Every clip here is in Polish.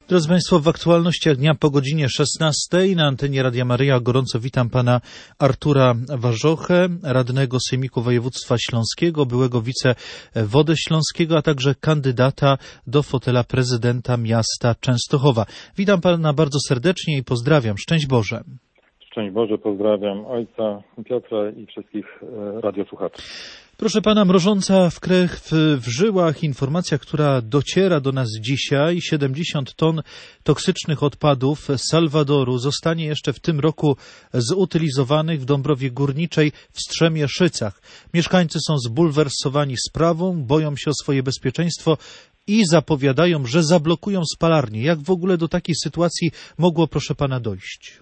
Drodzy Państwo, w aktualnościach dnia po godzinie 16 na antenie Radia Maryja gorąco witam pana Artura Warzochę, radnego Sejmiku Województwa Śląskiego, byłego wicewodę śląskiego, a także kandydata do fotela prezydenta miasta Częstochowa. Witam pana bardzo serdecznie i pozdrawiam. Szczęść Boże. Szczęść Boże, pozdrawiam ojca Piotra i wszystkich radiosłuchaczy. Proszę pana, mrożąca w krew w żyłach informacja, która dociera do nas dzisiaj: 70 ton toksycznych odpadów z Salwadoru zostanie jeszcze w tym roku zutylizowanych w Dąbrowie Górniczej w Strzemieszycach. Mieszkańcy są zbulwersowani sprawą, boją się o swoje bezpieczeństwo i zapowiadają, że zablokują spalarnię. Jak w ogóle do takiej sytuacji mogło, proszę pana, dojść?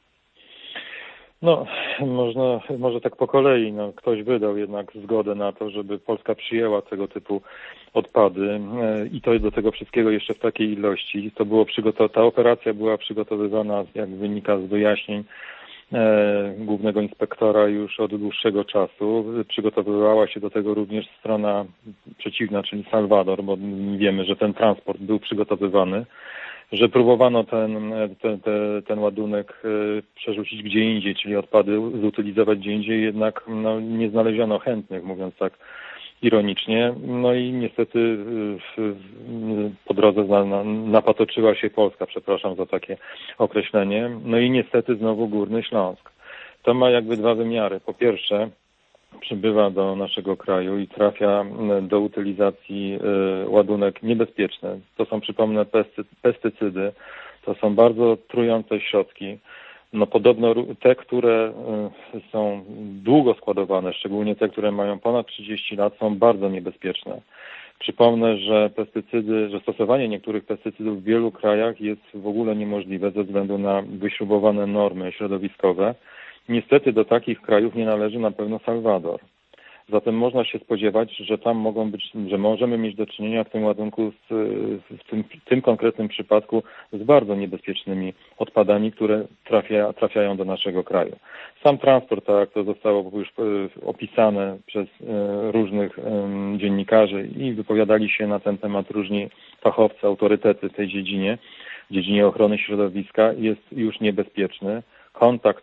Może tak po kolei. Ktoś wydał jednak zgodę na to, żeby Polska przyjęła tego typu odpady i to do tego wszystkiego jeszcze w takiej ilości. Ta operacja była przygotowywana, jak wynika z wyjaśnień głównego inspektora, już od dłuższego czasu. Przygotowywała się do tego również strona przeciwna, czyli Salwador, bo wiemy, że ten transport był przygotowywany, że próbowano ten ładunek przerzucić gdzie indziej, czyli odpady zutylizować gdzie indziej, jednak nie znaleziono chętnych, mówiąc tak ironicznie. I niestety po drodze napatoczyła się Polska, przepraszam za takie określenie. I niestety znowu Górny Śląsk. To ma jakby dwa wymiary. Po pierwsze, przybywa do naszego kraju i trafia do utylizacji ładunek niebezpieczny. To są, przypomnę, pestycydy. To są bardzo trujące środki. Podobno te, które są długo składowane, szczególnie te, które mają ponad 30 lat, są bardzo niebezpieczne. Przypomnę, że stosowanie niektórych pestycydów w wielu krajach jest w ogóle niemożliwe ze względu na wyśrubowane normy środowiskowe. Niestety do takich krajów nie należy na pewno Salwador. Zatem można się spodziewać, że tam że możemy mieć do czynienia w tym ładunku w tym konkretnym przypadku z bardzo niebezpiecznymi odpadami, które trafiają do naszego kraju. Sam transport, tak jak to zostało już opisane przez różnych dziennikarzy i wypowiadali się na ten temat różni fachowcy, autorytety w tej dziedzinie ochrony środowiska, jest już niebezpieczny. Kontakt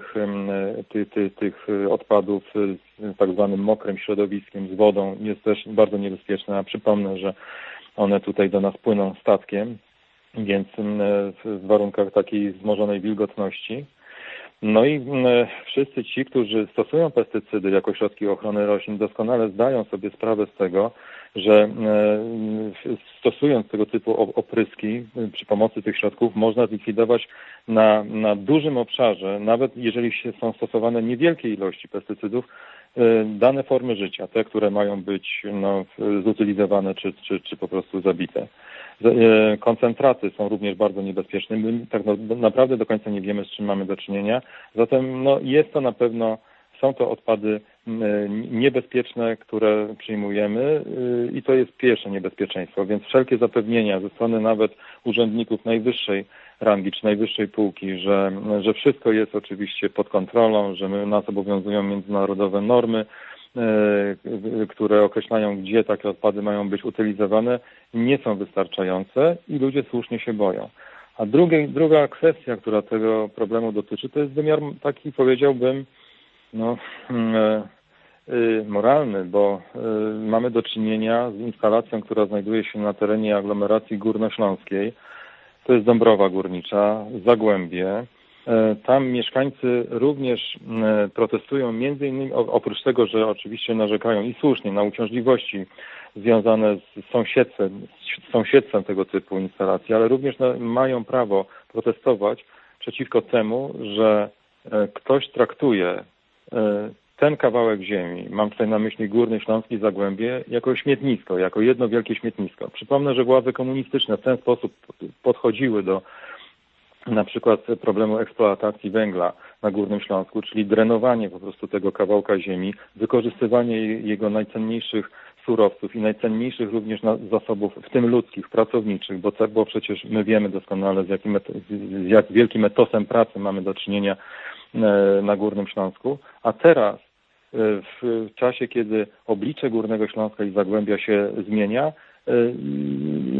tych odpadów z tak zwanym mokrym środowiskiem, z wodą jest też bardzo niebezpieczny, a przypomnę, że one tutaj do nas płyną statkiem, więc w warunkach takiej wzmożonej wilgotności. I wszyscy ci, którzy stosują pestycydy jako środki ochrony roślin, doskonale zdają sobie sprawę z tego, że stosując tego typu opryski przy pomocy tych środków można zlikwidować na dużym obszarze, nawet jeżeli są stosowane niewielkie ilości pestycydów, dane formy życia, te, które mają być zutylizowane czy po prostu zabite. Koncentraty są również bardzo niebezpieczne. My tak naprawdę do końca nie wiemy, z czym mamy do czynienia. Zatem jest to na pewno, są to odpady niebezpieczne, które przyjmujemy i to jest pierwsze niebezpieczeństwo, więc wszelkie zapewnienia ze strony nawet urzędników najwyższej rangi czy najwyższej półki, że wszystko jest oczywiście pod kontrolą, że nas obowiązują międzynarodowe normy, które określają, gdzie takie odpady mają być utylizowane, nie są wystarczające i ludzie słusznie się boją. A druga kwestia, która tego problemu dotyczy, to jest wymiar taki, powiedziałbym, moralny, bo mamy do czynienia z instalacją, która znajduje się na terenie aglomeracji górnośląskiej. To jest Dąbrowa Górnicza, Zagłębie. Tam mieszkańcy również protestują, między innymi oprócz tego, że oczywiście narzekają i słusznie na uciążliwości związane z sąsiedztwem tego typu instalacji, ale również mają prawo protestować przeciwko temu, że ktoś traktuje ten kawałek ziemi, mam tutaj na myśli Górny Śląsk i Zagłębie, jako śmietnisko, jako jedno wielkie śmietnisko. Przypomnę, że władze komunistyczne w ten sposób podchodziły do na przykład problemu eksploatacji węgla na Górnym Śląsku, czyli drenowanie po prostu tego kawałka ziemi, wykorzystywanie jego najcenniejszych surowców i najcenniejszych również zasobów, w tym ludzkich, pracowniczych, bo przecież my wiemy doskonale, z jak wielkim etosem pracy mamy do czynienia na Górnym Śląsku, a teraz w czasie, kiedy oblicze Górnego Śląska i Zagłębia się zmienia,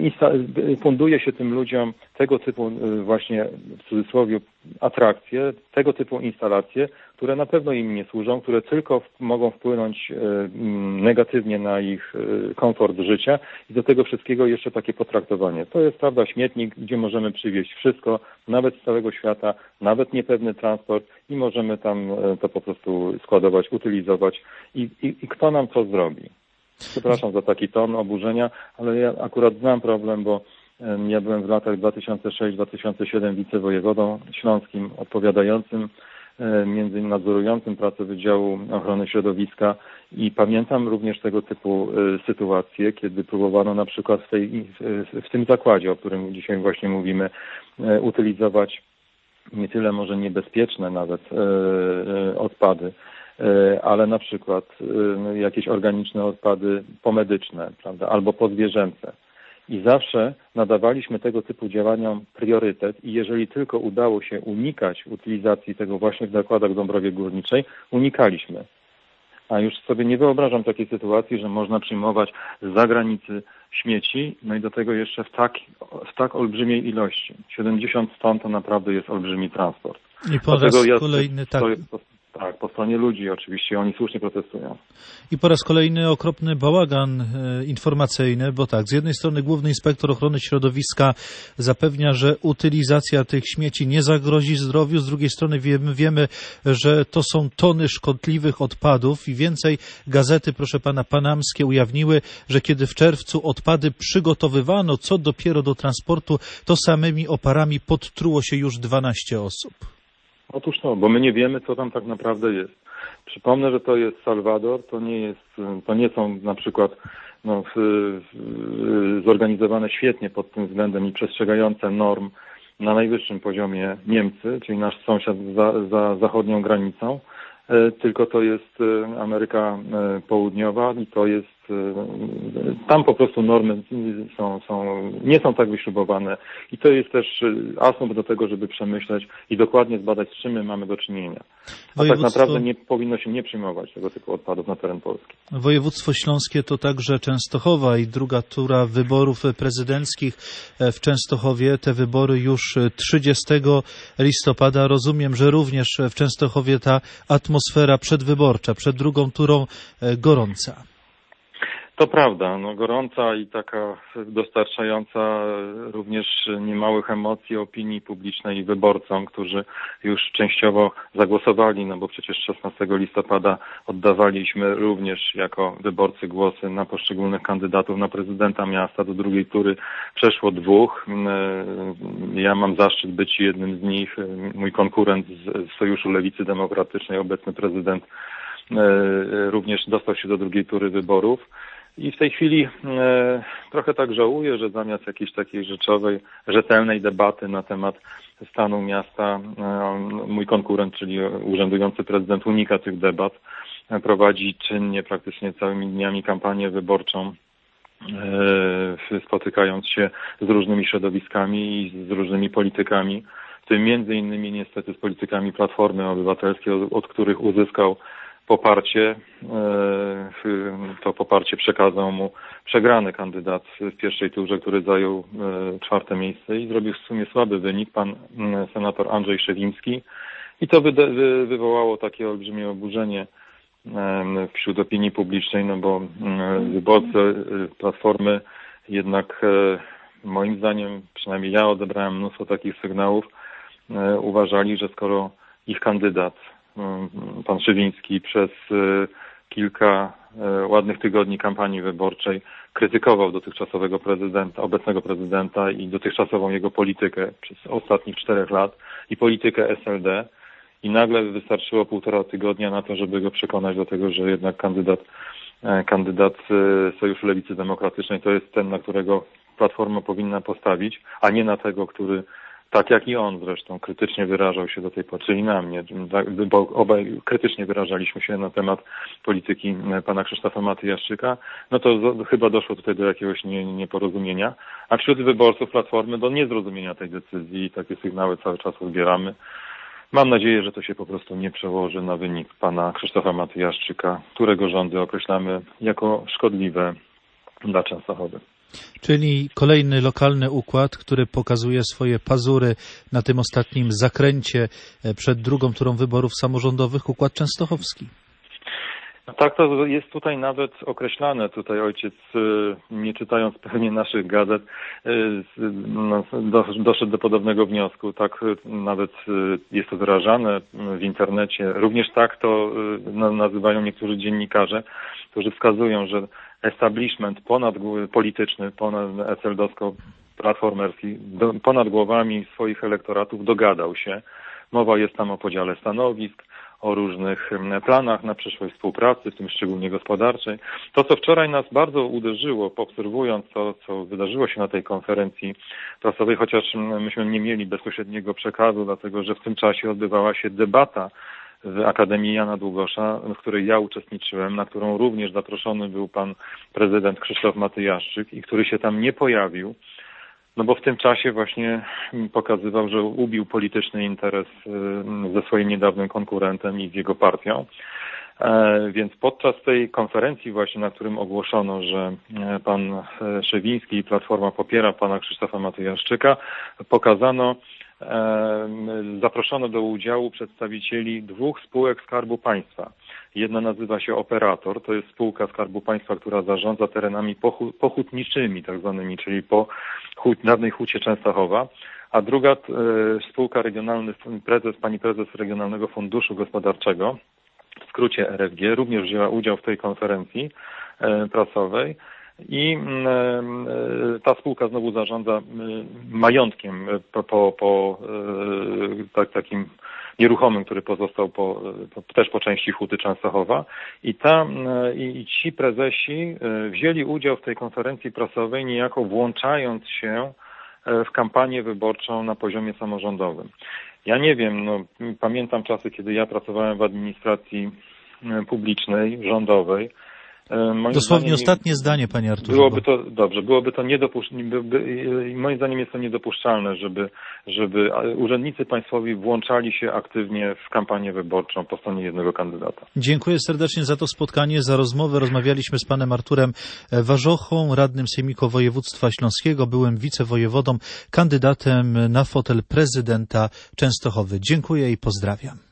funduje się tym ludziom tego typu właśnie w cudzysłowie atrakcje, tego typu instalacje, które na pewno im nie służą, które tylko mogą wpłynąć negatywnie na ich komfort życia i do tego wszystkiego jeszcze takie potraktowanie. To jest, prawda, śmietnik, gdzie możemy przywieźć wszystko, nawet z całego świata, nawet niepewny transport i możemy tam to po prostu składować, utylizować i kto nam co zrobi? Przepraszam za taki ton oburzenia, ale ja akurat znam problem, bo ja byłem w latach 2006-2007 wicewojewodą śląskim odpowiadającym, między innymi nadzorującym pracę Wydziału Ochrony Środowiska i pamiętam również tego typu sytuacje, kiedy próbowano na przykład w tym zakładzie, o którym dzisiaj właśnie mówimy, utylizować nie tyle może niebezpieczne nawet odpady, ale na przykład jakieś organiczne odpady pomedyczne, prawda, albo pozwierzęce. I zawsze nadawaliśmy tego typu działaniom priorytet i jeżeli tylko udało się unikać utylizacji tego właśnie w zakładach w Dąbrowie Górniczej, unikaliśmy. A już sobie nie wyobrażam takiej sytuacji, że można przyjmować z zagranicy śmieci, no i do tego jeszcze w tak olbrzymiej ilości. 70 ton to naprawdę jest olbrzymi transport. I po raz kolejny Tak, po stronie ludzi oczywiście, oni słusznie protestują. I po raz kolejny okropny bałagan informacyjny, bo tak, z jednej strony Główny Inspektor Ochrony Środowiska zapewnia, że utylizacja tych śmieci nie zagrozi zdrowiu, z drugiej strony wiemy, że to są tony szkodliwych odpadów i więcej gazety, proszę pana, panamskie ujawniły, że kiedy w czerwcu odpady przygotowywano, co dopiero do transportu, to samymi oparami podtruło się już 12 osób. Otóż to, bo my nie wiemy, co tam tak naprawdę jest. Przypomnę, że to jest Salwador, to nie są na przykład zorganizowane świetnie pod tym względem i przestrzegające norm na najwyższym poziomie Niemcy, czyli nasz sąsiad za zachodnią granicą, tylko to jest Ameryka Południowa i to jest tam po prostu normy nie są tak wyśrubowane i to jest też asumpt do tego, żeby przemyśleć i dokładnie zbadać, z czym my mamy do czynienia. A tak naprawdę nie powinno się nie przyjmować tego typu odpadów na teren Polski. Województwo śląskie to także Częstochowa i druga tura wyborów prezydenckich w Częstochowie. Te wybory już 30 listopada. Rozumiem, że również w Częstochowie ta atmosfera przedwyborcza, przed drugą turą gorąca. To prawda, gorąca i taka dostarczająca również niemałych emocji opinii publicznej i wyborcom, którzy już częściowo zagłosowali, bo przecież 16 listopada oddawaliśmy również jako wyborcy głosy na poszczególnych kandydatów na prezydenta miasta. Do drugiej tury przeszło 2. Ja mam zaszczyt być jednym z nich. Mój konkurent z Sojuszu Lewicy Demokratycznej, obecny prezydent, również dostał się do drugiej tury wyborów. I w tej chwili trochę tak żałuję, że zamiast jakiejś takiej rzeczowej, rzetelnej debaty na temat stanu miasta, mój konkurent, czyli urzędujący prezydent, unika tych debat, prowadzi czynnie praktycznie całymi dniami kampanię wyborczą, spotykając się z różnymi środowiskami i z różnymi politykami, w tym między innymi niestety z politykami Platformy Obywatelskiej, od których uzyskał poparcie. To poparcie przekazał mu przegrany kandydat w pierwszej turze, który zajął 4. miejsce i zrobił w sumie słaby wynik, pan senator Andrzej Szewiński. I to wywołało takie olbrzymie oburzenie wśród opinii publicznej, bo wyborcy Platformy jednak moim zdaniem, przynajmniej ja odebrałem mnóstwo takich sygnałów, uważali, że skoro ich kandydat pan Szywiński przez kilka ładnych tygodni kampanii wyborczej krytykował dotychczasowego prezydenta, obecnego prezydenta i dotychczasową jego politykę przez ostatnich 4 lat i politykę SLD i nagle wystarczyło 1,5 tygodnia na to, żeby go przekonać do tego, że jednak kandydat Sojuszu Lewicy Demokratycznej to jest ten, na którego Platforma powinna postawić, a nie na tego, który tak jak i on zresztą krytycznie wyrażał się do tej pory, czyli na mnie, bo obaj krytycznie wyrażaliśmy się na temat polityki pana Krzysztofa Matyjaszczyka, to chyba doszło tutaj do jakiegoś nieporozumienia, a wśród wyborców Platformy do niezrozumienia tej decyzji i takie sygnały cały czas odbieramy. Mam nadzieję, że to się po prostu nie przełoży na wynik pana Krzysztofa Matyjaszczyka, którego rządy określamy jako szkodliwe dla Częstochowy. Czyli kolejny lokalny układ, który pokazuje swoje pazury na tym ostatnim zakręcie przed drugą turą wyborów samorządowych, układ częstochowski. Tak, to jest tutaj nawet określane. Tutaj ojciec, nie czytając pewnie naszych gazet, doszedł do podobnego wniosku. Tak nawet jest to wyrażane w internecie. Również tak to nazywają niektórzy dziennikarze, którzy wskazują, że establishment polityczny, ponad SLD-platformerski, ponad głowami swoich elektoratów dogadał się. Mowa jest tam o podziale stanowisk, o różnych planach na przyszłość współpracy, w tym szczególnie gospodarczej. To, co wczoraj nas bardzo uderzyło, obserwując to, co wydarzyło się na tej konferencji prasowej, chociaż myśmy nie mieli bezpośredniego przekazu, dlatego że w tym czasie odbywała się debata w Akademii Jana Długosza, w której ja uczestniczyłem, na którą również zaproszony był pan prezydent Krzysztof Matyjaszczyk i który się tam nie pojawił. No bo w tym czasie właśnie pokazywał, że ubił polityczny interes ze swoim niedawnym konkurentem i z jego partią. Więc podczas tej konferencji właśnie, na którym ogłoszono, że pan Szewiński i Platforma popiera pana Krzysztofa Matyjaszczyka, zaproszono do udziału przedstawicieli dwóch spółek Skarbu Państwa. Jedna nazywa się Operator, to jest spółka Skarbu Państwa, która zarządza terenami pochutniczymi tak zwanymi, czyli po dawnej hucie Częstochowa, a druga spółka pani prezes Regionalnego Funduszu Gospodarczego, w skrócie RFG, również wzięła udział w tej konferencji prasowej. I ta spółka znowu zarządza majątkiem takim nieruchomym, który pozostał też po części huty Częstochowa. I ci prezesi wzięli udział w tej konferencji prasowej, niejako włączając się w kampanię wyborczą na poziomie samorządowym. Ja nie wiem, pamiętam czasy, kiedy ja pracowałem w administracji publicznej, rządowej. Dosłownie ostatnie zdanie, panie Arturze. Byłoby to moim zdaniem jest to niedopuszczalne, żeby urzędnicy państwowi włączali się aktywnie w kampanię wyborczą po stronie jednego kandydata. Dziękuję serdecznie za to spotkanie, za rozmowę. Rozmawialiśmy z panem Arturem Warzochą, radnym Sejmiku Województwa Śląskiego, byłym wicewojewodą, kandydatem na fotel prezydenta Częstochowy. Dziękuję i pozdrawiam.